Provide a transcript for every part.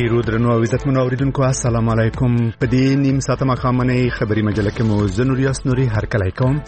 ډیرو درنو او عزتمنو اوریدونکو السلام علیکم. په دې نیم ساعته مخامنۍ خبري مجله کې مو زنوریاس نوري هرکلی کوم.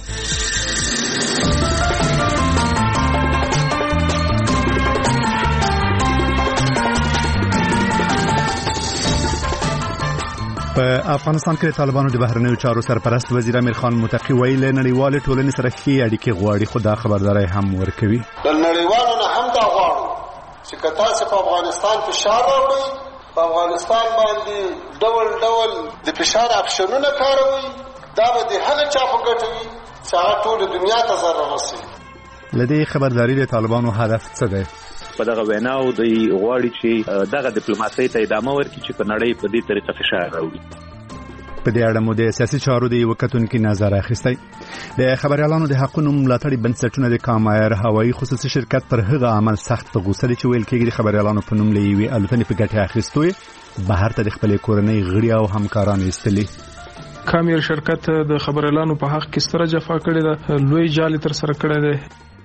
په افغانستان کې طالبانو د بهرنیو چارو سرپرست وزیر امیر خان متقی ویل نړیوال ټولنې سره ښې اړیکې غواړي، خو دا خبرداري هم ورکوي. د نړیوالو نه هم دا غواړو چې که تاسو په افغانستان فشار راوړئ، په افغانستان باندې ډول د فشار اپشنونه کاروي، دا به د هغه چا په ګټه وي چې هغه ټول دنیا ته ضرر رسوي. لدې خبرداري د طالبانو هدف څه دی؟ په دغه ویناو د غواړي چې دغه ډیپلوماسي ته ادامه ورکړي چې په نړۍ په دې طریقه فشار راوړي. په دې اړه مو د سیاسي چارو د یو کتونکو نظر اخیستی. د خبريالانو د حقوقو ملاتړي بنسټونه د کامایر هوایي خصوصي شرکت پر هغه عمل سخت په غوسه دي چې ویل کېږي د خبريالانو په نوم لوي الوتنې په ګټه اخیستوي بهر ته د خپل کورنۍ غړي او همکاران ایستلي. کامایر شرکت د خبريالانو په حق کې ستره جفا کړې ده، لوی جال تر سره کړی دی.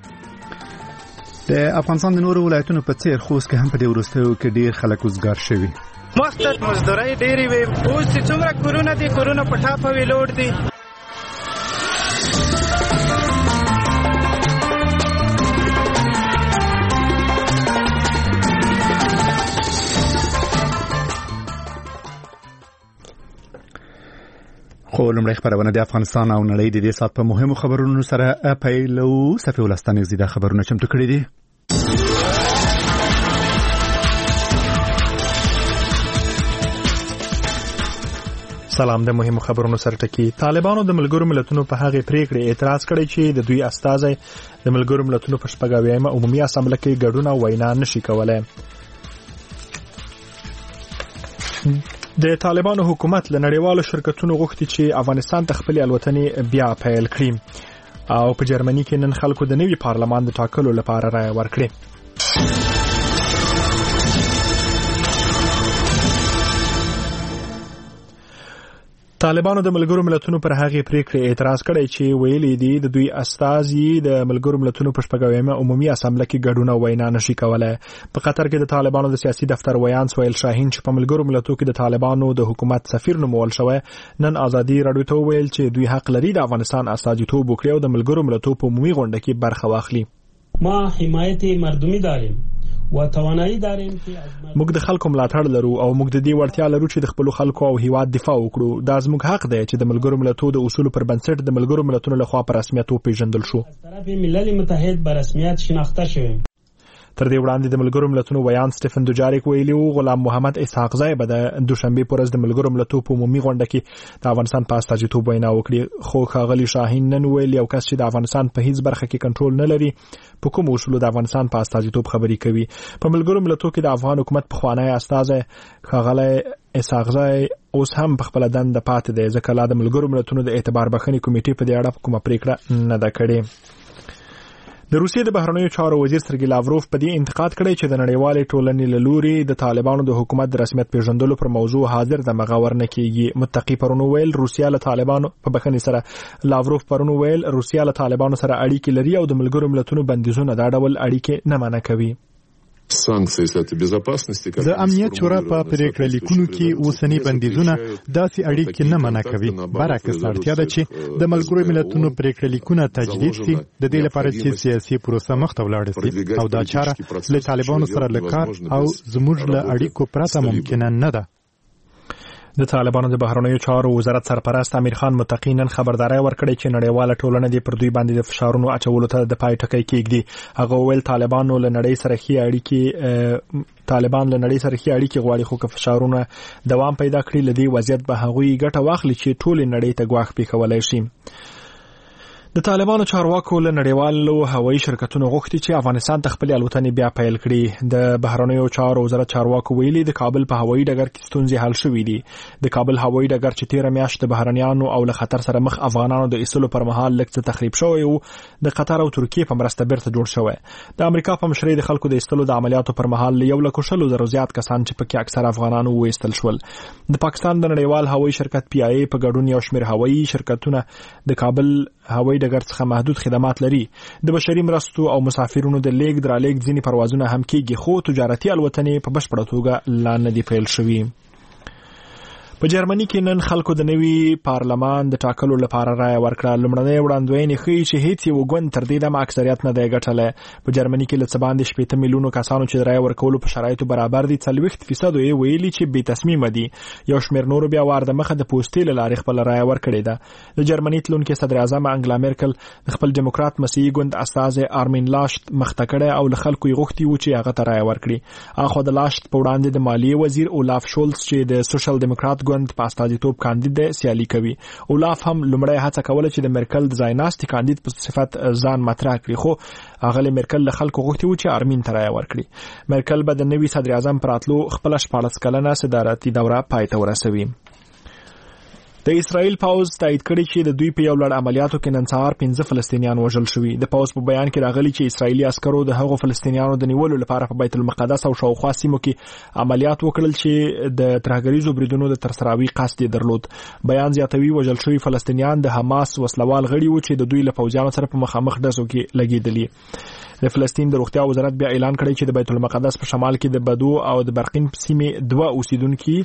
د افغانستان د نورو ولایتونو په څیر خوست کې هم په دې وروستیو کې ډیر خلک وزګار شوي. مستد مزدوري ډېری وي، اوس چې څومره کورونه دي کورونه په ټاپه ویلوړ دي. خو لومړی خبرونه د افغانستان او نړۍ د دې سات په مهمو خبرونو سره پیلو. صفي ولستاني زیاده خبرونه چمتو کړي دي. سلام. د مهمو خبرونو سره ټکی. طالبانو د ملګرو ملتونو په هغه پریکړې اعتراض کړی چې د دوی استازي د ملګرو ملتونو په شپږاویمه عمومي اسامبله کې ګډون او وینا نشي کولای. د طالبانو حکومت له نړیوالو شرکتونو غوښتي چې افغانستان ته خپل الوتنې بیا پیل کړي او په جرمني کې نن خلکو د نوي پارلمان د ټاکلو لپاره رائے ورکړي. طالبانو د ملګرو ملتونو پر هغه پریکړې اعتراض کړی چې ویلي دي د دوی استازي د ملګرو ملتونو په شپږاویمه عمومي اسامبله کې ګډون او وینا نشي کولای. په قطر کې د طالبانو د سیاسي دفتر ویان سویل شاهین چې په ملګرو ملتونو کې د طالبانو د حکومت سفیر نومول شوی نن ازادي رادیو ته ویل چې دوی حق لري د افغانستان استازیتوب وکړي او د ملګرو ملتونو په عمومي غونډه کې برخه واخلي. ما حمایت مردمی داریم و توانایی داریم چې موږ د خلکو ملاتړ لرو او موږ د دې وړتیا لرو چې د خپل خلکو او هیواد دفاع وکړو. دا زموږ حق دی چې د ملګرو ملتونو د اصول پر بنسټ د ملګرو ملتونو لخوا په رسمیت وپیژندل شو. طرف ملل متحد په رسمیت شناخته شوی. تر دې وړاندې د ملګرو ملتونو ویان سټیفن دوجاریک ویلي و غلام محمد اسحاق زای به د دوشنبه پر ورځ د ملګرو ملتونو په عمومي غونډه کې د افغانستان په استازیتوب وینا وکړي. خو ښاغلي شاهین نن ویل یو کس چې د افغانستان په هیڅ برخه کې کنټرول نه لري په کوم اصول د افغانستان په استازیتوب خبري کوي. په ملګرو ملتونو کې د افغان حکومت په خوانی استازي ښاغلي اسحاق زای اوس هم په خپل دند پاتې دی ځکه لا د ملګرو ملتونو د اعتبار بخښنې کمیټې په دې اړه کومه پریکړه نه ده کړې. د روسیې د بهرنیو چارو وزیر سرګی لاوروف په دې انتقاد کړی چې د نړیوالې ټولنې له لوري د طالبانو د حکومت د رسمیت پیژندلو پر موضوع حاضر د مغور نه کیږي. متقی پرونو ویل روسیا له طالبانو په بخښنې سره لاوروف پرونو ویل روسیا له طالبانو سره اړیکې لري او د ملګرو ملتونو بندیزونه دا ډول اړیکې نه منع کوي. د امنیت شورا په پریکړه لیکونو کې اوسنی بندیزونه داسې اړیکې نه منع کوي. برعکس اړتیا ده چې د ملګرو ملتونو پریکړه لیکونه تجدید شي د دې لپاره چې سیاسي پروسه مخته ولاړ شي او دا چاره له طالبانو سره له کار او زموږ له اړیکو پرته ممکنه نه ده. د طالبانو د بهرنیو چارو وزارت سرپرست امیر خان متقی نن خبرداري ورکړې چې نړیواله ټولنه د پر دوی باندې د فشارونو اچولو ته د پای ټکی کېږدي. هغه ویل طالبان له نړۍ سره ښې اړیکې غواړي خو که فشارونه دوام پیدا کړي لدی وضعیت به هغوی ګټه واخلي چې ټول نړۍ ته ګواښ پیښولای شي. د طالبانو چارواکو له نړیوالو هوایي شرکتونو غوښتي چې افغانستان ته خپل الوتنې بیا پیل کړي. د بهرنیو چارو وزارت چارواکو ویلي د کابل په هوایي ډګر کې ستونزې حل شوې دي. د کابل هوایي ډګر چې 13 میاشتې د بهرنیانو او له خطر سره مخ افغانانو د ایستلو پر مهال لږ څه تخریب شوی او د قطر او ترکیه په مرسته بیرته جوړ شوی. د امریکا په مشرۍ د خلکو د ایستلو د عملیاتو پر مهال 1,000 زیات کسان چې پکې اکثر افغانانو وایستل شول. د پاکستان د نړیوال هوایي شرکت PIA په ګډون یو شمېر هوایي شرکتونه د کابل هوایي ډګر څخه محدود خدمات لري. د بشري مرستو او مسافرونو د لیږد رالېږد ځینې پروازونه هم کېږي، خو تجارتي الوتنې په بشپړه توګه لا نه دي پیل شوي. په جرمني کې نن خلکو د نوي پارلمان د ټاکلو لپاره رایه ورکړه. لومړنۍ وړاندوینې ښیي چې هیڅ یو ګوند تر دې دمه اکثریت نه دی ګټلی. په جرمني کې له څه باندې 80 میلیونو کسانو چې د رایه ورکولو په شرایطو برابر دي 40% یې ویلي چې بې تصمیمه دي. یو شمېر نورو بیا وار د مخه د پوستې له لارې خپله رایه ورکړې ده. د جرمني تلونکې صدر اعظم انګلا میرکل د خپل ډیموکرات مسیحي ګوند استازی آرمین لاشت مخته کړی او له خلکو یې غوښتي وو چې هغه ته رایه ورکړي. اخوا د لاشت په وړاندې د مالیې وزیر اولاف شولز چې د سوشل ډیموکرات ګوند په استازیتوب کاندید دی سیالي کوي. اولاف هم لومړی هڅه کوله چې د میرکل د ځایناستي کاندید په صفت ځان مطرح کړي، خو اغلی میرکل له خلکو غوښتي و چې آرمین ته رایه ورکړي. میرکل به د نوي صدر اعظم پر راتلو خپله 14 کلنه صدارتي دوره پای ته ورسوي. د اسرائیل پوځ تایید کړی چې د دوی په یو لړ عملیاتو کې نن سهار 15 فلسطینیان وژل شوي. د پوځ په بیان کې راغلي چې اسرائیلي عسکرو د هغو فلسطینیانو د نیولو لپاره په بیت المقدس او شاوخوا سیمو کې عملیات وکړل چې د ترهګریزو بریدونو د ترسراوي قصد یې درلود. بیان زیاتوي وژل شوي فلسطینیان د حماس وسلوال غړي وو چې د دوی له پوځیانو سره په مخامخ ډزو کې لګېدلي. د فلسطین د روغتیا وزارت بیا اعلان کړی چې د بیت المقدس په شمال کې د بدو او د برقین سیمې 2 اوسیدونکي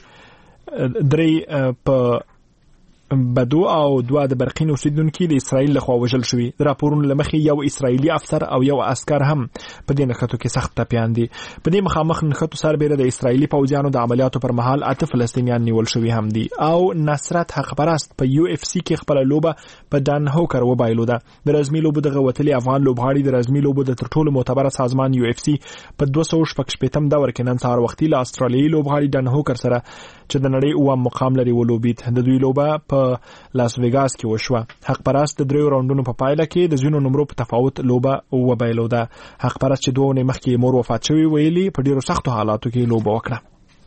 3 په بدو او 2 د برقین اوسیدونکي د اسرائیل لخوا وژل شوي. د راپورونو له مخې یو اسرائیلي افسر او یو عسکر هم په دې نښتو کې سخت ټپیان دي. په دې مخامخ نښتو سربیره د اسرائیلي پوځیانو د عملیاتو پر مهال 8 فلسطینیان نیول شوي هم دي. او نصرت حق پرست په یو اف سی کې خپل لوبه په ډان هوکر وبایلوده. د رزمي لوبو د غوتلي افغان لوبغاړي د رزمي لوبو د تر ټولو معتبره سازمان یو اف سی په 216 دور کې نن سهار وختي له استرالیایي لوبغاړي ډان هوکر سره چې د نړۍ اوم مقام لري ولوبید. د دوی لوبه په لاس ویګاس کې وشوه. حق پرست د 3 راوندونو په پایله کې د ځینو نمرو په تفاوت لوبه وبایلوده. حق پرست چې 2 ونې مخکې مور وفات شوی ویلي په ډیرو سختو حالاتو کې لوبه وکړه.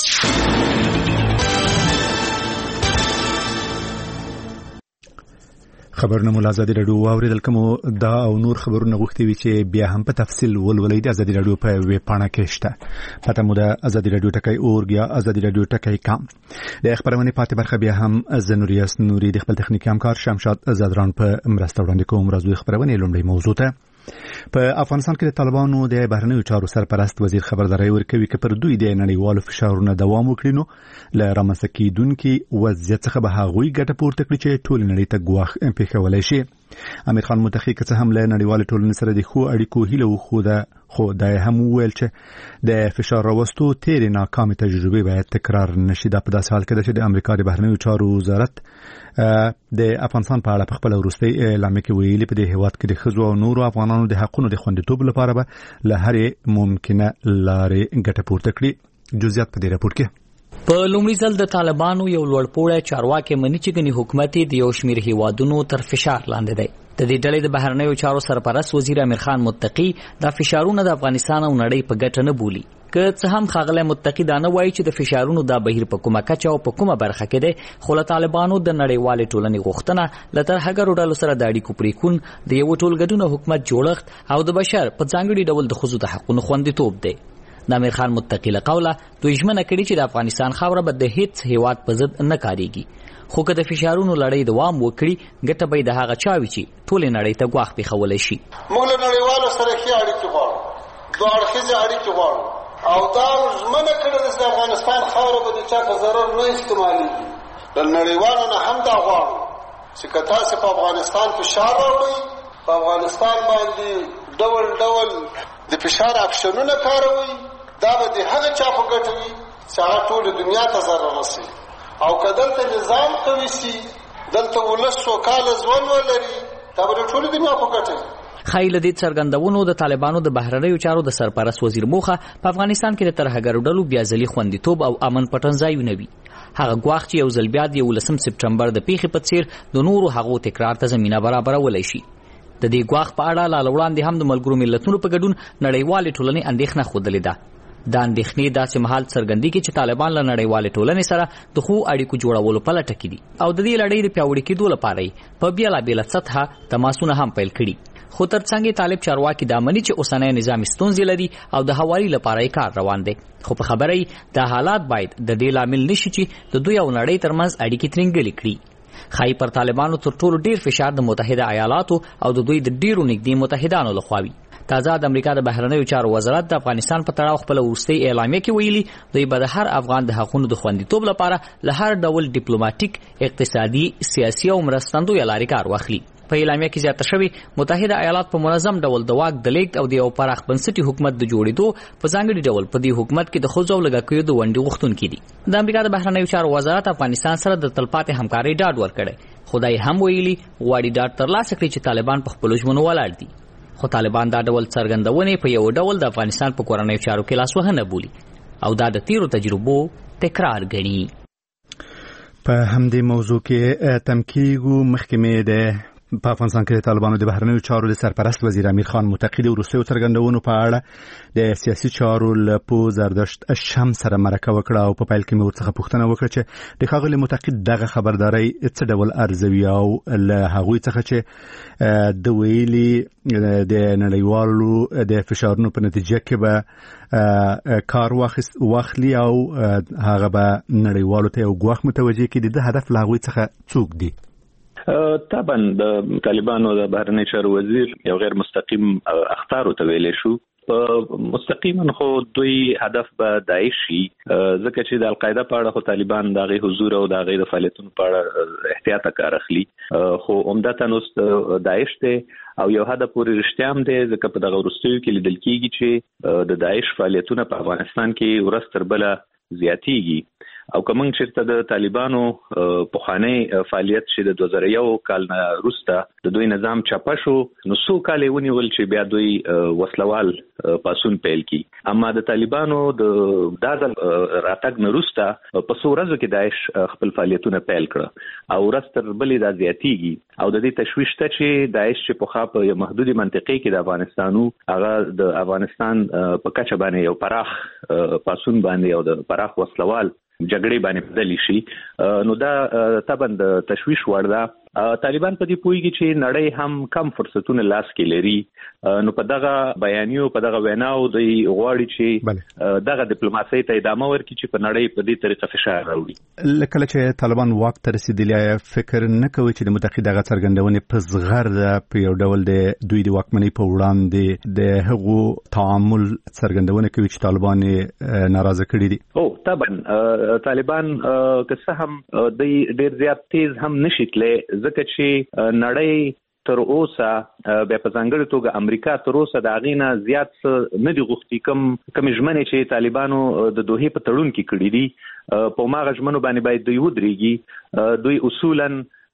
خبرونه مو آزادي رادیو واوریدل. کوم دا او نور خبرونه غوښتي وي چې بیا هم په تفصیل ولولئ د آزادي رادیو په ویب پاڼه کې شته. پته مو د آزادي رادیو ټکی اورګ یا آزادي رادیو ټکی کام. د خبرونه پاتې برخه بیا هم زنوریاس نوري د خپل تخنیکی همکار شمشاد زادران په مرسته وړاندې کوم. راځو خبرونه لومړی موضوع ته. په افغانستان کې د طالبانو د بهرنیو چارو سرپرست وزیر خبرداري ورکوي چې پر دوی د نړیوالو فشارونو دوام وکړي نو له رامنځته کېدونکي وضعیت څخه به هغوی ګټه پورته کړي چې ټول نړۍ ته ګواښ پیښولی شي. امیر خان متقي که څه هم له نړیوالې ټولنې سره د ښو اړیکو هیله وښوده، خو دا هم وویل چې د فشار راوستو تیرې ناکامې تجربې باید تکرار نشي. دا په داسې حال کې ده چې د امریکا د بهرنیو چارو وزارت د افغانستان په اړه په خپل وروستي اعلامیه کې ویلي په دې هیواد کې د ښځو او نورو افغانانو د حقونو د خوندیتوب لپاره به له هرې ممکنه لارې ګټه پورته کړي. جزئیات په دې راپور کې. په لومړي ځل د طالبانو یو لوړپوړی چارواکي مني چې ګنې حکومت د یو شمېر هیوادونو تر فشار لاندې دی. د دې ډلې د بهرنیو چارو سرپرست وزیر امیر خان متقي دا فشارونه د افغانستان او نړۍ په ګټه نه بولي. که څه هم ښاغلی متقي دا نه وایي چې د فشارونو دا بهیر په کومه کچه او په کومه برخه کې دی، خو له طالبانو د نړیوالې ټولنې غوښتنه له ترهګرو ډلو سره د اړیکو پرېکون، د یو ټولګډونه حکومت جوړښت او د بشر په ځانګړي ډول د ښځو د حقونو خوندیتوب دی. د امیر خان متقي له قوله دوی ژمنه کړې چې د افغانستان خاوره به د هیڅ هیواد په ضد نه کاریږي، خو که د فشارونو لړۍ دوام وکړي ګټه به د هغه چا وي چې ټولې نړۍ ته ګواښ پېښولی شي. موږ له نړیوالو سره ښې اړیکې غواړو، 2 اړخیزې اړیکې غواړو او دا ژمنه کړې ده چې د افغانستان خاوره به د چا په ضرر نه استعمالېږي. له نړیوالو نه هم دا غواړو چې که تاسې په افغانستان فشار راوړئ، په افغانستان باندې ډول ډول د فشار اکشنونه کاروئ، دا به د هغه چا په ګټه وي چې هغه ټولې دنیا ته ضرر رسوي. او که دلته نظام قوي سي، دلته ولس سوکاله ژوند ولري، دا به د ټولې دنیا په ګټه وي. ښایي له دې څرګندونو د طالبانو د بهرنیو چارو د سرپرست وزیر موخه په افغانستان کې د ترهګرو ډلو بیا ځلي خوندیتوب او امن پټنځایونه وي. هغه ګواښ چې یو ځل بیا د 11 سپټمبر د پیښې په څیر د نورو هغو تکرار ته زمینه برابرولی شي. د دې ګواښ په اړه لا وړاندې هم د ملګرو ملتونو په ګډون نړیوالې ټولنې اندېښنه ښودلې ده. دا اندېښنې داسې مهال څرګندې کې چې طالبان له نړیوالې ټولنې سره د ښو اړیکو جوړولو په لټه کې دي او د دې لړۍ د پیاوړي کېدو لپاره یې په بېلابېله سطحه تماسونه هم پیل کړي. خو ترڅنګ طالب چارواکي دا مني چې اوسنی نظام ستونزې لري او د هواري لپاره یې کار روان دی. خو په خبره یې دا حالات باید د دې لامل نشي چې د دوی او نړۍ ترمنځ اړیکې ترنګلې کړي. خای پر طالبانو تر ټولو ډیر فشار د متحده ایالاتو او د دوی د ډیرو نږدې متحدانو لخوا وي. تازه د امریکا د بهرنیو چارو وزارت د افغانستان په تړاو خپل وروستي اعلامیه کې ویلي دوی به د هر افغان د حقوقو د خوندیتوب لپاره له هر ډول ډیپلوماټیک، اقتصادي، سیاسي او مرستندوی لارې کار واخلي. په اعلامیه کې زیاته شوی متحده ایالات په منظم ډول د واک د لیږد او د یو پراخ بنسټي حکومت د جوړېدو په ځانګړي ډول په دې حکومت کې د ښځو او لږکیو د ونډې غوښتونکي دي. د امریکا د بهرنیو چارو وزارت افغانستان سره د تلپاتې همکارۍ ډاډ ورکړی، خدای هم ویلي غواړي ډاډ ترلاسه کړي چې طالبان په خپلو ژمنو ولاړ دي. خو طالبان دا ډول څرګندونې په یو ډول د افغانستان په کورنیو چارو کې لاسوهنه بولي او دا د تیرو تجربو تکرار ګڼي. په همدې موضوع کې تمکیګو محکمې د په افغانستان کې د طالبانو د بهرنیو چارو د سرپرست وزیر امیر خان متقی د وروستیو څرګندونو په اړه د سیاسي چارو له پو زردشت شم سره مرکه وکړه او په پیل کې مې ورڅخه پوښتنه وکړه چې د ښاغلي متقی دغه خبرداري څه ډول ارزوي او له هغوی څخه چې د ویلي د نړیوالو د فشارونو په نتیجه کې به کار واخلي او هغه به نړیوالو ته یو ګواښ متوجه کړي، د هدف له هغوی څخه څوک دي؟ طبعا د طالبانو د بهرنی چارو وزیر یو غیر مستقیم اخطار ته ویلې شو. په مستقیما خو دوی هدف به داعش شي، ځکه چې د القاعده په اړه خو طالبان د غي حضور او د غي فعالیتونو په اړه احتیاط کار اخلي، خو عمدتاً اوس داعش ته او یو حد پورې رښتیا هم دی، ځکه په دغه وروستیو کې لیدل کېږي چې د داعش فعالیتونه په افغانستان کې ورځ تر بله زیاتېږي. او کوم چې د طالبانو پخوانی فعالیت چې د 2001 کال نه وروسته د دوی نظام چپه شو، نو څو کال ونیول چې بیا دوی وسلوال پاسون پیل کی. اما د طالبانو د دازل راتګ نه وروسته په څو ورځو کې داعش خپل فعالیتونه پیل کړ او ورځ تر بلې دا زیاتېږي او د دې تشویش ته چې داعش چې په خاطر یو محدودي منطقې کې د افغانستانو هغه د افغانستان په کچه باندې یو پراخ پاسون باندې او د پراخ وسلوال جګړې باندې بدلی شي، نو دا طبعا د تشویش وړ ده. طالبان په دې پوهیږي چې نړۍ هم کم فرصتونه لاس کې لري، نو په دغه بیانیو په دغه ویناو د غواړي چې دغه ډیپلوماسي ته ادامه ورکړي چې په نړۍ په دې طریقه فشار راوړي. لکه چې طالبان واک ته رسیدلی، فکر نه کوي چې د متحده دغه څرګندونې په زغر ده په یو ډول د دوی د واکمنۍ په وړاندې د هغو تعامل څرګندونه کوي چې طالبان ناراضه کړي دي؟ او طبعا طالبان که څه هم ډیر زیات تیز هم نشي تللی، ځکه چې نړۍ تر اوسه بیا په ځانګړې توګه امریکا تر اوسه د هغې نه زیات نه دي غوښتي کومې ژمنې چې طالبانو د دوحې په تړون کې کړي دي، په هماغه ژمنو باندې باید دوی ودرېږي. دوی اصولا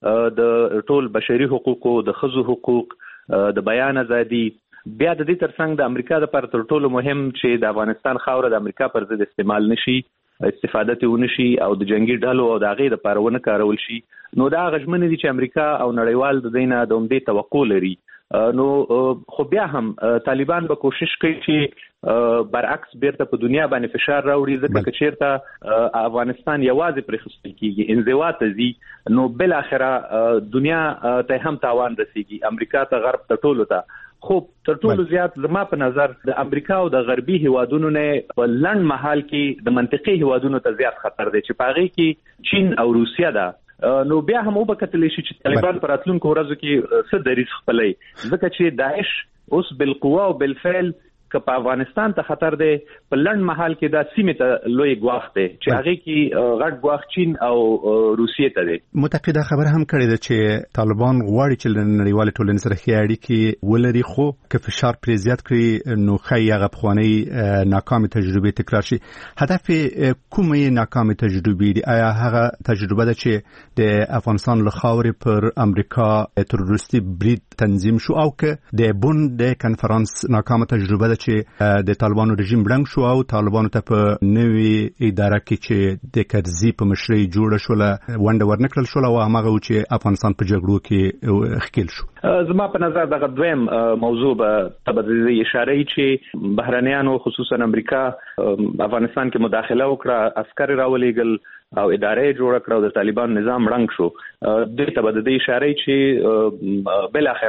د ټول بشري حقوقو، د ښځو حقوق، د بیان ازادي، بیا د دې ترڅنګ د امریکا لپاره تر ټولو مهم چې د افغانستان خاوره د امریکا پر ضد استعمال نشي، استفاده ته ونشي او د جنگي ډلو او د هغې لپاره ونه کارول شي. نو دا هغه ژمنې دي چې امریکا او نړیوال د دې نه د عمدې توقع لري. نو خو بیا هم طالبان به کوشش کوي چې برعکس بیرته په دنیا باندې فشار راوړي، ځکه که چیرته افغانستان یوازې پرې خصوصي کېږي، انزوا ته ځي، نو بالاخره دنیا ته هم تاوان رسیږي، امریکا ته، غرب ته، ټولو ته. خو تر ټولو زیات زما په نظر د امریکا او د غربي هیوادونو نه په لنډ مهال کې د منطقي هیوادونو ته زیات خطر دی چې په هغې کې چین او روسیه ده. نو بیا هم وبکتلی شي چې طالبان په راتلونکو ورځو کې څه دریځ خپلوي، ځکه چې داعش اوس بالقوه او بالفعل که په افغانستان ته خطر دی، په لنډ مهال کې دا سیمه ته لوی ګواښ دی چې هغه کې غټ ګواښ چین او روسیې ته دی. متقیده خبره هم کړې ده چې طالبان غواړي چې نړیوال ټولنې سره ښې اړیکې ولري، خو که فشار پرې زیات کړي نو ښایي هغه پخوانۍ ناکامې تجربې تکرار شي. هدف کومې ناکامې تجربې دي؟ آیا هغه تجربه ده چې د افغانستان له خاورې پر امریکا تروریستي برید تنظیم شو، او که د بون د کنفرانس ناکامه تجربه ده چې د طالبانو رژیم بلنګ شو او طالبانو ته په نوې اداره کې چې د کرزي په مشرۍ جوړه شوله ونډه ورنکړل شوله او هماغه و چې افغانستان په جګړو کې ښکیل شو. زما په نظر دغه دویم موضوع به د اشاره چې بهرنیانو خصوصا امریکا افغانستان کې مداخله وکړه، عسکر راولېږل او اداره جوړه کړه او د طالبان نظام ړنګ شو. دې ته به د اشاره چې بل اخره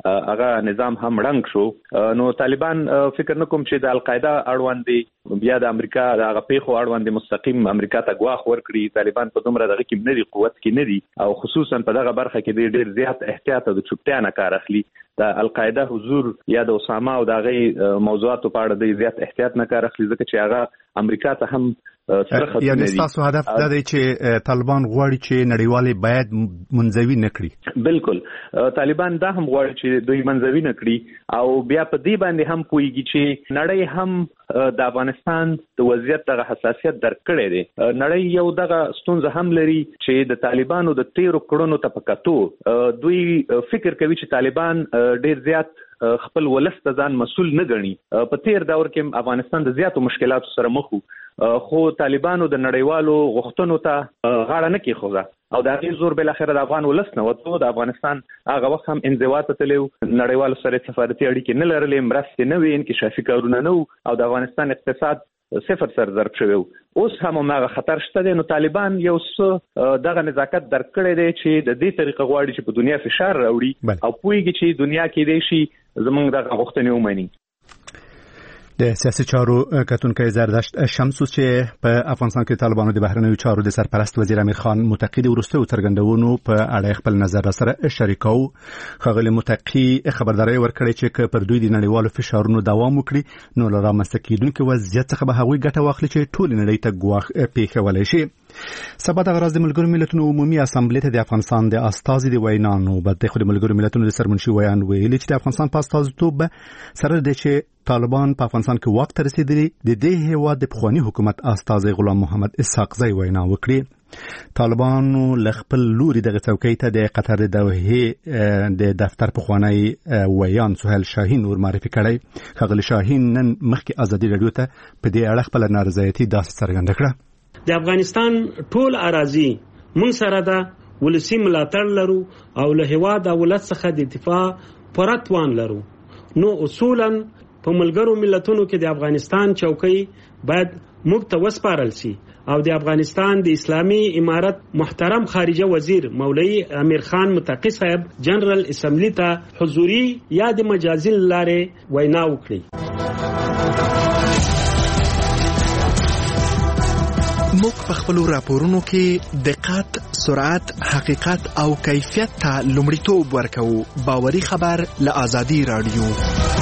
هغه نظام هم ړنګ شو. نو طالبان فکر نکوم چې د القاعده اړوند بیا د امریکا د هغه پیښو اړوند مستقیم امریکا ته ګواښ ورکړي. طالبان په دومره دغه کې نه دي، قوت کې نه دي، او خصوصا په دغه برخه کې ډېر زیات احتیاط او د چوپتیا نه کار اخلي. د القاعده حضور یا د اسامه او د هغه موضوعاتو په اړه د زیات احتیاط نه کار اخلي، ځکه چې هغه امریکا ته هم یعنی تاسو هدف دا دی چې طالبان غواړي چې نړیوالې باید منځوي نه کړي. بالکل طالبان دا هم غواړي چې دوی منځوي نه کړي او بیا په دې باندې هم کویږي چې نړۍ هم د افغانستان د وضعیت دغه حساسیت درک کړی دی. نړۍ یو دغه ستونزه هم لري چې د طالبانو د 13 کړنو ته پکاتو دوی فکر کوي چې طالبان ډیر زیات خپل ولس ته ځان مسؤل نه ګڼي. په تیر دور کې افغانستان د زیاتو مشکلاتو سره مخ وو، خو طالبانو د نړیوالو غوښتنو ته غاړه نه کېښوده او د هغې زور بالاخره د افغان ولس نه وته. د افغانستان هغه وخت هم انزوا ته تللی، نړیوالو سره سفارتي اړیکې نه لرلې، مرستې نه وې، انکشافي کارونه نه وو او د افغانستان اقتصاد صفر سر ضرب شوی. اوس هم هغه خطر شته دی. نو طالبان یو څه دغه نزاکت درک کړی دی چې د دې طریقه غواړي چې په دنیا فشار راوړي او پوهیږي چې دنیا کې دی شي زمونږ دغه غوښتنې ومني. د سیاسي چارو کتونکي زردشت شمسو چې په افغانستان کې طالبانو د بهرنیو چارو د سرپرست وزیر امیر خان متقی د وروستیو څرګندونو په اړه خپل نظر سره شریکو. ښاغلی متقی خبرداري ورکړې چې پر دوی د نړیوالو فشارونو دوام وکړي نو له رامنځته کېدونکو وضعیت څخه به هغوی ګټه واخلي چې ټول نړۍ ته ګواښ پیښولی شي. سبا د غراض د ملګرو ملتونو عمومي اسامبلې ته د افغانستان د استازي د وینانو بعد د ملګرو ملتونو د سرمنشي ویان ویلي چې د افغانستان په استازیتوب سره د چې طالبان په افغانستان کې واک ته رسیدلي د دې هیواد د پخوانی حکومت استازي غلام محمد اسحاق زئی وینا وکړي. طالبانو لخپل لوري دغه څوکۍ ته د قطر د دوحې د دفتر پخوانی ویان سهیل شاهین ور معرفي کړی. ښاغلی شاهین نن مخکې ازادي رادیو ته په دې اړه خپل نارضایتي داسې څرګنده کړه. د افغانستان ټول اراضي مونږ سره ده، ولسی ملاتړ لرو او له هیواد او ولادت څخه د دفاع پوره توان لرو. نو اصولا په ملګرو ملتونو کې د افغانستان چوکۍ باید موږ ته وسپارل شي او د افغانستان د اسلامي امارت محترم خارجه وزیر مولوی امیر خان متقی صاحب جنرال اسمبلی ته حضوري یا د مجازي لارې وینا وکړي. موږ په خپلو راپورونو کې دقت، سرعت، حقیقت او کیفیت ته لومړیتوب ورکوو. باوري خبر له آزادي رادیو.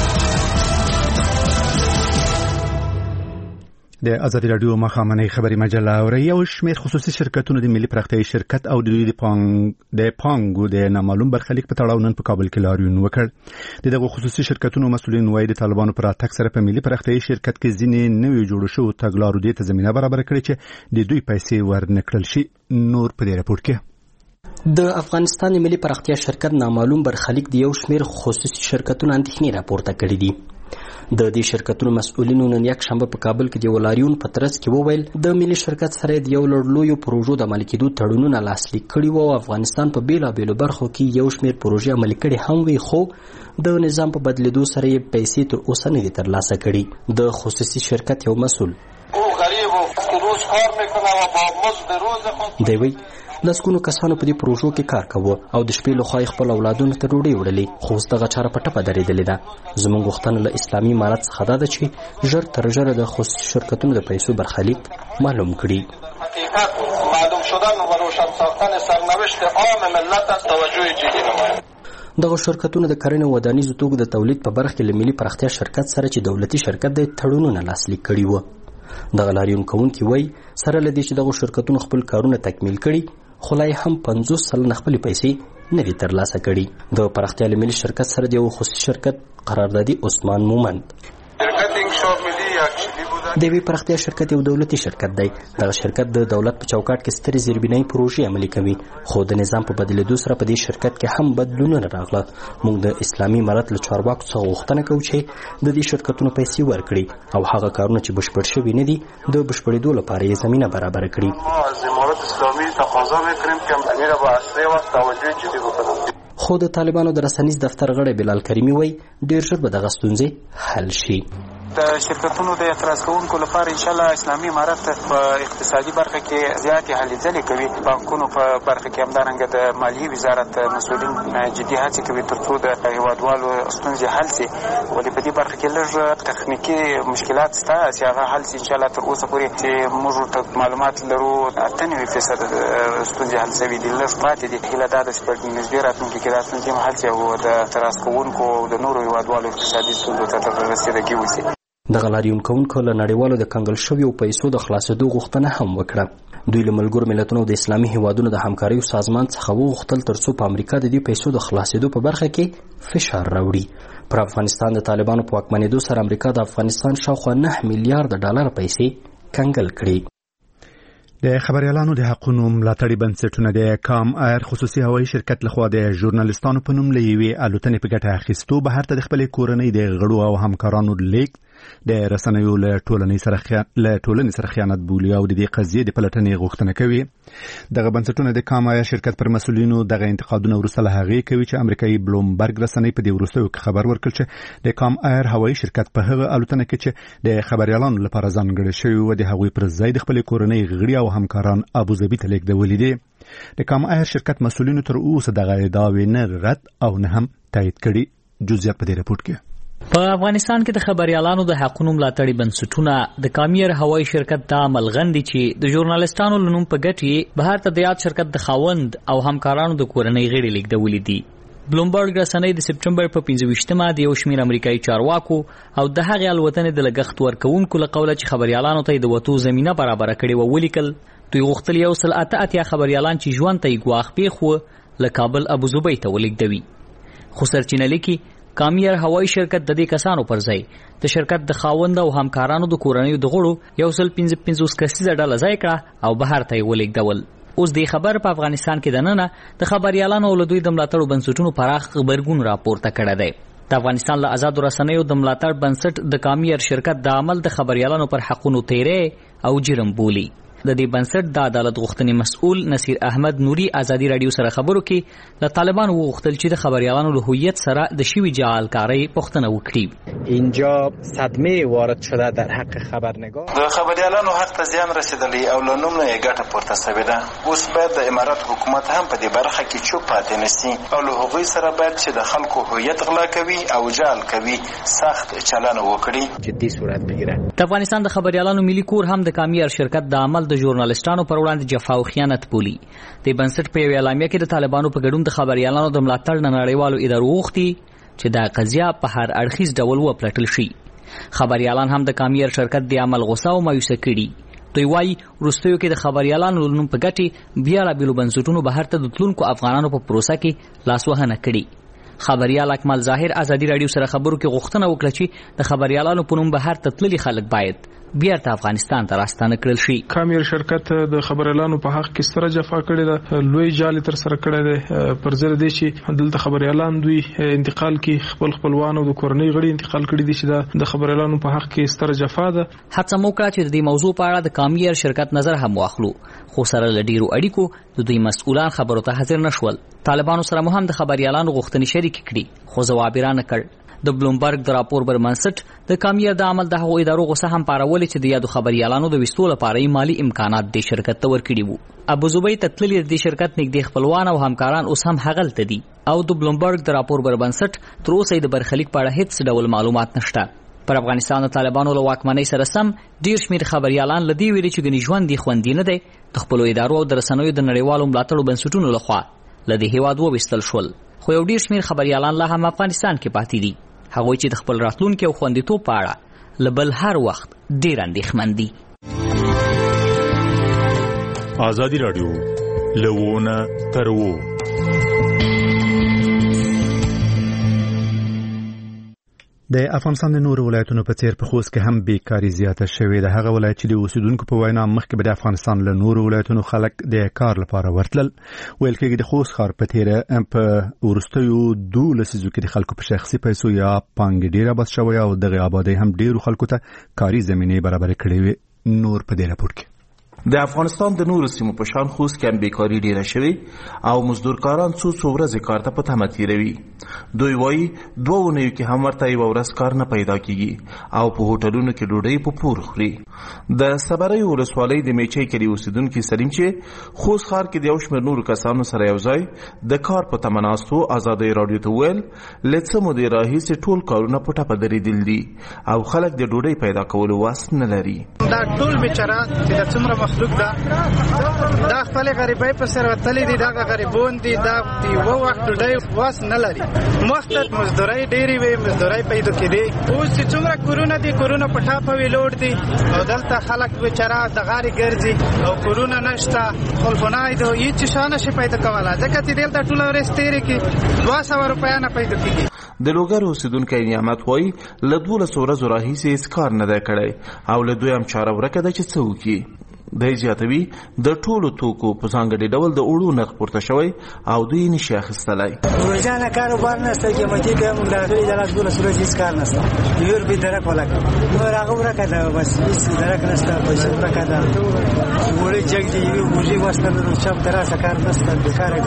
د ازادي رادیو مخامنۍ خبري مجله او یو شمېر خصوصي شرکتونو د ملي پراختیايي شرکت او د پانګو د نامعلوم برخلیک په تړاو نن په کابل کې لاریون وکړ. دغه خصوصي شرکتونو مسؤلین وایي د طالبانو پر اتک سره په ملي پراختیايي شرکت کې ځینې نوې جوړ شوو تګلارو دې ته زمينه برابر کړې چې د دوی پیسې ورنکړل شي. نور په دې راپور کې د افغانستان ملي پراختیا شرکت نامعلوم برخلیک د یو شمېر خصوصي شرکتونو اندېښنې راپورته کړې دي. د دې شرکتونو مسؤلینو نن یک شنبه په کابل کې د ولاریون په ترڅ کې وویل د ملي شرکت سره د یو لوی پروژو د عملي کېدو تړونونه لاسلیک کړي وو. افغانستان په بیلابېلو برخو کې یو شمېر پروژې عملي کړي هم وي، خو د نظام په بدلیدو سره یې پیسې تر اوسه نه دي ترلاسه کړي. د خصوصي شرکت یو مسؤل دی وایي لسګونو کسانو په دې پروژو کې کار کاوه او د شپې لخوا خپل اولادونو ته ډوډۍ وړلې، خو اوس دغه چاره په ټپه درېدلې ده. زموږ غوښتنه له اسلامي امارت څخه دا ده چې ژر تر ژره د خصوصي شرکتونو د پیسو برخلیک معلوم کړي. حقیقت معلوم شدن و روشن ساختن سرنوشت عام ملت است توجه جدي نماید. دغه شرکتونه د کرنې ودانیزو توکو د تولید په برخه کې له ملي پراختیا شرکت سره چې دولتي شرکت د تړونونه لاسلیک کړي وو. دغه لاریون کوونکي وایي سره له دې چې دغه شرکتونو خپل کارونه تکمیل کړي خو لا هم 50 سلنه خپلې پیسې نه دي ترلاسه کړي. د پراختیا له ملي شرکت سره د یو خصوصي شرکت قراردادي عثمان مومند د وی پراختیا شرکت یو دولتي شرکت دی. دغه شرکت د دولت په چوکاټ کې سترې زیربنای پروژې عملي کوي، خو د نظام په بدلیدو سره په دې شرکت کې هم بدلونونه راغله. موږ د اسلامي امارت له چارواکو څخه غوښتنه کوو چې د دې شرکتونو پیسې ورکړي او هغه کارونه چې بشپړ شوي نه دي د بشپړېدو لپاره یې زمینه برابر کړي. از امارت اسلامي تقاضا می‌کنیم که امیر با اصلی وقت توجه جدي وکړي. خو د طالبانو د رسنیز دفتر غړی بلال کریمي وایي ډېر ژر به دغه ستونزې حل شي. د شرکتونو د اعتراض کوونکو لپاره ان شاء الله اسلامي امارت په اقتصادي برخه کې زیاتې هلې ځلې کوي. بانکونو په برخه کې همدارنګه د مالیې وزارت مسؤلین جدي هڅې کوي ترڅو د هیوادوالو ستونزې حل شي. ولې په دې برخه کې لږ تخنیکي مشکلات شته چې هغه حل شي ان شاء الله. تر اوسه پورې چې موږ ته معلومات لرو 98% ستونزې حل شوي دي، لږ پاتې دي. هیله دا ده چې په نږدې راتلونکي کې دا ستونزې هم حل شي او د اعتراض کوونکو او د نورو هیوادوالو اقتصادي ستونزو ته رسیدګي وشي. دغه لاریون کوونکو له نړیوالو د کنګل شویو پیسو د خلاصېدو غوښتنه هم وکړه. دوی له ملګرو ملتونو د اسلامي هیوادونو د همکاریو سازمان څخه وغوښتل ترڅو په امریکا د دې پیسو د خلاصېدو په برخه کې فشار راوړي. پر افغانستان د طالبانو په واکمنېدو سره امریکا د افغانستان شاوخوا 9 میلیارډ ډالر پیسې کنګل کړي. د خبريالانو د حقوقو ملاتړي بنسټونه د کام ایر خصوصي هوایي شرکت لخوا د ژورنالستانو په نوم لوي الوتنې په ګټه اخیستو بهر ته د خپل کورنۍ د غړو او همکارانو لیک د رسنیو له ټولنې سره خیانت بولي او د دې قضیې د پلټنې غوښتنه کوي. دغه بنسټونه د کام ایر شرکت پر مسؤلینو دغه انتقادونه ورسره هغه کوي چې امریکایي بلومبرګ رسنۍ په دې وروستیو کې خبر ورکړ چې د کام ایر هوایي شرکت په هغه الوتنه کې چې د خبريالانو لپاره ځانګړې شوی و د هغوی پر ځای د خپل کورنۍ غړي او همکاران ابوظبي ته لیږدولې دي. د کام ایر شرکت مسؤلینو تر اوسه دغه ادعاوې نه رد او نه هم تایید کړي. جزئیات په دې رپورت کې. په افغانستان کې د خبريالانو د حقوقو ملاتړي بنسټونه د کامیر هوایي شرکت د عمل غندي چې د ژورنالستانو لنوم په ګټي بهر ته د یاد شرکت د خاوند او همکارانو د کورنۍ غړي لیږدولې دي. بلومبرګ رسنۍ د سپټمبر په 25مه د یو شمېر امریکایي چارواکو او د هغې الوتنې د لګښت ورکوونکو له قوله چې خبريالانو ته د وتو زمينه برابر کړي و ولیکل. دوی غوښتل 188 خبريالان چې ژوند ته یې ګواښ پیښ له کابل ابوظبي ته ولیږدوي. خو سرچینه لیکي کامیر هوایي شرکت د دې کسانو پر ځای د شرکت د خاوند او همکارانو د کورنیو د غړو 155 کسیزه ډله ځای کړه او بهر ته یې ولیږدول. اوس د خبر په افغانستان کې دننه د خبريالانو له دوی د ملاتړو بنسټونو پراخ خبرګون راپورته کړی دی. د افغانستان له آزادو رسنیو د ملاتړ بنسټ د کامیر شرکت د عمل د خبريالانو پر حقونو تیرې او جرم بولي. د دې بنسټ د عدالت غوښتنې مسؤل نصیر احمد نوري ازادي رادیو سره خبرو کې د طالبانو وغوښتل چې د خبريالانو له هویت سره د شوی جعلکاری پوښتنه وکړي. اینجا صدمه وارد شده در حق خبرنگار. د خبريالانو حق ته زیان رسیدلی او له نوم نه یې ګټه پورته شوې ده. اوس باید د امارات حکومت هم په دې برخه کې چوپ پاتې نشي او له هغوی سره باید چې د خلکو هویت غلا کوي او جعل کوي سخت چلند وکړي. جدي صورت بگیره. د افغانستان د خبريالانو ملي کور هم د کامیر شرکت د عمل د ژورنالستانو پر وړاندې جفا او خیانت بولي. د بنسټ په یو اعلامیه کې د طالبانو په ګډون د خبريالانو د ملاتړ نړیوالو ادارو غوښتي چې دا قضیه په هر اړخیز ډول وپلټل شي. خبريالان هم د کامیر شرکت د عمل غوسه او مایوسه کړي. دوی وايي وروستیو کې د خبريالانو لنوم په ګټي بیا لا بیلو بنسټونو بهر ته د تلونکو افغانانو په پروسه کې لاسوهنه کړي. خبريال اکمل ظاهر ازادي رادیو سره خبرو کې غوښتنه وکړه چې د خبريالانو په نوم بهر ته تللي خلک باید بیا ته افغانستان ته راستانه کړل شي. کامیر شرکت د خبريالانو په حق کې ستره جفا کړې ده، لوی جال تر سره کړی دی. پر ځل دی چې دلته خبريالان دوی انتقال کې خپلوانو د کورنۍ غړي انتقال کړي دي چې د خبريالانو په حق کې ستره جفا ده. هڅه مو کړه چې د دې موضوع په اړه د کامیر شرکت نظر هم واخلو، خو سره له ډیرو اړیکو د دوی مسؤلان خبرو ته حاضر نشول. طالبانو سره هم د خبريالانو غوښتنې شریک کړي خو ځواب را نه کړ. د بلومبرګ د راپور بر منسټ د کامیر د عمل د هغو ادارو غوسه هم پارولې چې د یادو خبريالانو د وستو لپاره مالی امکانات د شرکت ته ورکړي وو. ابوظبي ته تللي د شرکت نږدې خپلوان او همکاران اوس هم هغلته دي او د بلومبرګ د راپور بر منسټ تر اوسه د برخلیک په اړه هیڅ ډول معلومات نشته. پر افغانستان د طالبانو له واکمنۍ سره سم ډیر شمیر خبريالان لدی ویلي چې ګنې ژوند دي خوندې نه دی. د خپل ادارو او د رسنیو د نړیوالو ملاتړو بنسټونو لخوا لدی هیواد وویستل شول، خو یو ډیر شمیر خبريالان لا هم افغانستان کې پاتې دي. هغوی چې د خپل راتلونکي او خوندیتوب په اړه لبل هر وخت ډیر اندېښمن دي. آزادی رادیو لوونه ترو د افغانستان د نورو ولایتونو په څیر په خوست کې هم بیکاری زیاته شوې ده. هغه ولایت چې د اوسیدونکو په وینا مخکې به د افغانستان له نورو ولایتونو خلک د کار لپاره ورتلل. ویل کېږي د خوست ښار په تیره په وروستیو 12 لسیزو کې د خلکو په شخصي پیسو یا پانګې ډېره بس شوی او دغه آبادی هم ډېرو خلکو ته کاري زمینې برابر کړې وي. نور په دې راپور کې د افغانستان د نورو سیمو په شان خوست کې هم بیکاري ډیره شوې او مزدورکاران څو ورځې کار ته په تمه تیروي. دوی وایي 2 اونیو کې هم ورته یوه ورځ کار نه پیدا کیږي او په هوټلونو کې ډوډۍ په پور خوري. د صبرۍ ولسوالۍ د میچۍ کلي اوسیدونکي سلیم چې خوست ښار کې د یو شمېر نورو کسانو سره یو ځای د کار په تمه ناستو ازادۍ راډیو ته وویل له څه مودې راهیسې ټول کارونه په ټپه درېدلي دي او خلک د ډوډۍ پیدا کولو وس نه لري. دا ټول بیچاره چې د څومره مخلوق ده دا خپل غریبۍ په سر وتلي دي، دا غریبون دي، دا د یو وخت ډوډۍ وس نه لري. مخکې مزدورۍ ډېرې وې، مزدورۍ پیدا کېدې. اوس چې څومره کورونه دي، کورونه په ټاپه ویلوړ دي او دلته خلک بیچاره د غارې ګرځي او کورونه نشته، خلفونه دي، هیڅ شی نشي پیدا کولی ځکه چې دلته ټوله ورځ تېرې کړي 200 روپۍ نه پیدا کېږي. د لوګر اوسیدونکی نعمت وایي له 12 ورځو راهیسې هېڅ کار نه دی کړی او له دوی هم چاره ورکه ده چې څه وکړي. دی زیاتوي د ټولو توکو په ځانګړي ډول د اوړو نرخ پورته شوی او دوی نشي اخیستلی. روزانه کاروبار نشته، قیمتي که موږ راغلي د 12 ورځې هېڅ کار نشته، یور به درک ولکه نور هغه ورکه ده، بس هېڅ درک نشته، پیسې ورکه ده، وړې جګ دي، یوې بوجۍ واستله چپ ته راسه کار نشته، بېکاره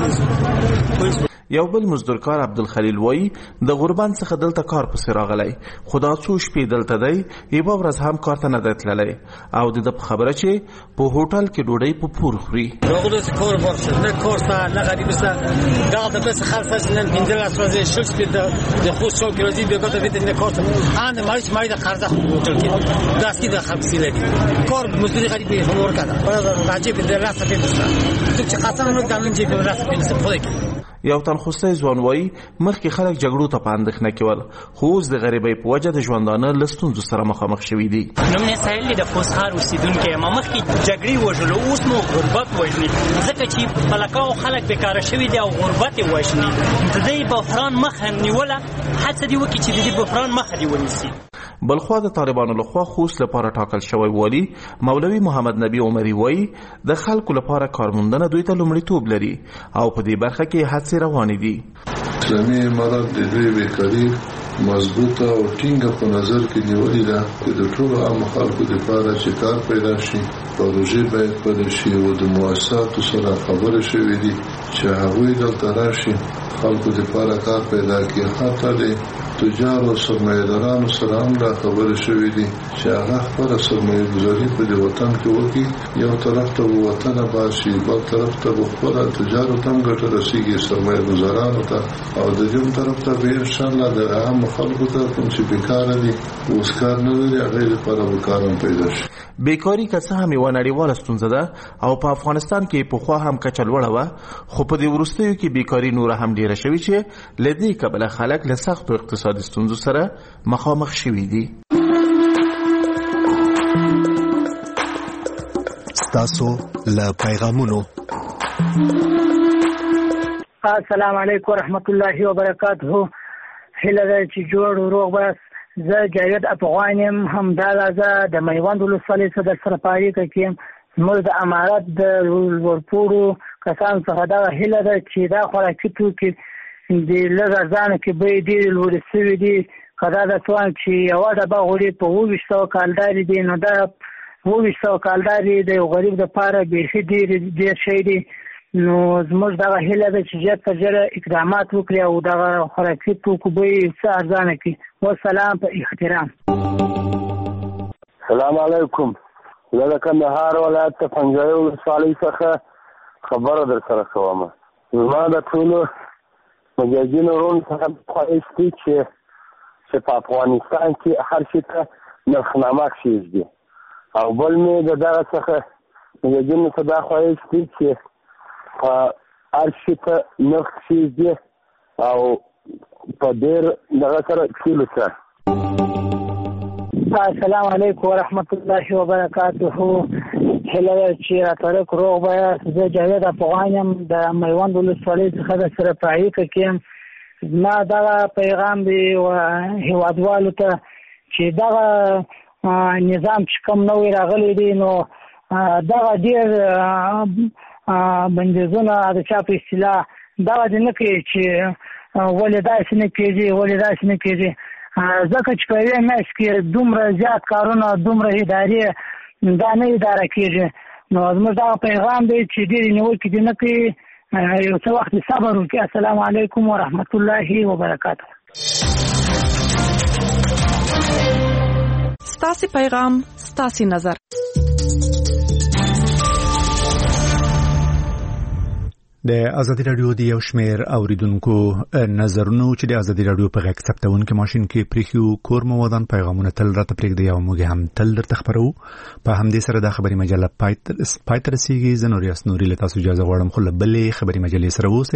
ګرځي. یو بل مزدورکار عبدالخلیل وایي د غربند څخه دلته کار پسې راغلی، خو دا څو شپې دلته دی، یوه ورځ هم کار ته نه دی تللی او د ده په خبره چې په هوټل کې ډوډۍ په پور خوري. راغلو چې کار باشد، نه کار شته، نه غریب شته، دغه د بس خلک هست نن 15 ورځې 6 شپې د خوست چوک کې راځي بېګا ته بېته نه کار شته، اند ماریچ ماری د قرضه خو هوټل کې داس کې د خلک سیله دي کار مزدوري غریب هم ورکړه راځي په دراسه کې نشته څوک چې قطر نو دامن چې په دراسه کې نشته خو کې. یو تنخوستی ځوان وایي مخکې خلک جګړو ته په اندېښنه کې ول، خو اوس د غریبۍ په وجه د ژوندانه له ستونزو سره مخامخ شوي دي. نوم مې سهیل دی، د خوست ښار اوسېدونکی یم. مخکې جګړې وژلو، اوس مو غربت وژني ځکه چې پلکاو خلک بیکاره شوي دي او غربت یې وژني. د دې بحران مخه نیوله، هڅه دې وکړي چې د دې بحران مخه دې ونیسي. بلخوا د طالبانو لخوا خوست لپاره ټاکل شوی والی مولوي محمد نبی عمري وایي د خلکو لپاره کارموندنه دوی ته لومړیتوب لري او په دې برخه کې هڅې روانې دي. اسلامي امارت د دوی بیکاري مضبوطه او ټینګه په نظر کې نیولې ده چې د ټولو عام خلکو لپاره چې کار پیدا شي، پروژې باید پیدا شي او د مؤسساتو سره خبرې شوې دي چې هغوی دلته راشي خلکو لپاره کار پیدا کړي. حتی د تجارو سرمایه‌دارانو سره هم دا خبرې شوې دي چې هغه خپله سرمایه ګذاري په دې وطن کې وکړي، یو طرف ته به وطن آباد شي، بل طرف ته به خپله تجارو ته هم ګټه رسېږي سرمایه ګذارانو ته، او د دې طرف ته به انشاءالله د عامو خلکو ته کوم چې بیکاره دي اوس کار نه لري هغوی لپاره به کار هم پیدا شي. بیکاري که څه هم یوه نړیواله ستونزه ده او په افغانستان کې پخوا هم کچه لوړه وه، خو په دې وروستیو کې بیکاري نوره هم ډیره شوې چې له دې کبله خلک له سختو اقتصادي ستونزو سره مخامخ شوي دي. ستاسو له پیغامونو. السلام علیکم ورحمت الله وبرکاته. هیله ده چې جوړ او روغ به. زه جاوید افغان یم، همداله زه د میوند ولسوالۍ څخه در سره په اړیکه کې یم. زموږ د امارت د لوړپوړو کسانو څخه دغه هیله ده چې دا خوراکي توکي د لږ ارزانه کې بیې ډېرې لوړې شوي دي. که دا د توان چې یوه ډبه غوړي په 2700 کالدارې دي، نو دا 2700 کالدارې د یو غریب دپاره بیخي ډېر شی دي. نو زموږ دغه هیله ده چې ژر تر ژره اقدامات وکړي او دغه خوراکي توکو بیې څه ارزانه کړي. والسلام په احترام. السلام علیکم. زه د کندهار ولایت د پنجوایي ولسوالۍ څخه خبره در سره کوم. زما د ټولو مجاهدینو وروڼو څخه خواهش دی چې په افغانستان کې هر شي ته نرخنامه کښېږدي، او بل مې د دغه څخه مجاهدینو ته دا خواهش دی چې په هر شي ته نرخ کښېږدي او په ډېر دغه سره کښېلو سره. السلام علیکم ورحمت الله وبرکاته. هیله ده چې راته روغ به یاست. زه جاوید افغان یم، د میوند ولسوالۍ څخه در سره په اړیکه کې یم. زما دغه پیغام دی هیوادوالو ته چې دغه نظام چې کوم نوی راغلی دی، نو دغه ډېر بندیزونه د چا په اصطلاح دغه دې نه کوي چې ولې داسې نه کېږي، ولې داسې نه کېږي، ځکه چې په یوې میاشت کې دومره زیات کارونه، دومره ادارې دا نه اداره کېږي. نو زموږ دا پیغام دی چې ډېر نیوکې دې نه کوي، یو څه وخت صبر وکړي. السلام علیکم ورحمت الله وبرکاته. ستاسو پیغام ستاسو نظر. د ازادي رادیو د یو شمېر اوریدونکو نظرونو چې د ازادي رادیو په غږ ثبتونکو ماشين کې پریخیو کور مو ودان پیغامونه تل راته پرېږدي او موږ هم تل درته خبرو. په همدې سره د خبري مجله پای ته رسیږي. زه نور یاس نوري له تاسو اجازه غواړم خو له بلې خبري مجلې سره اوسئ.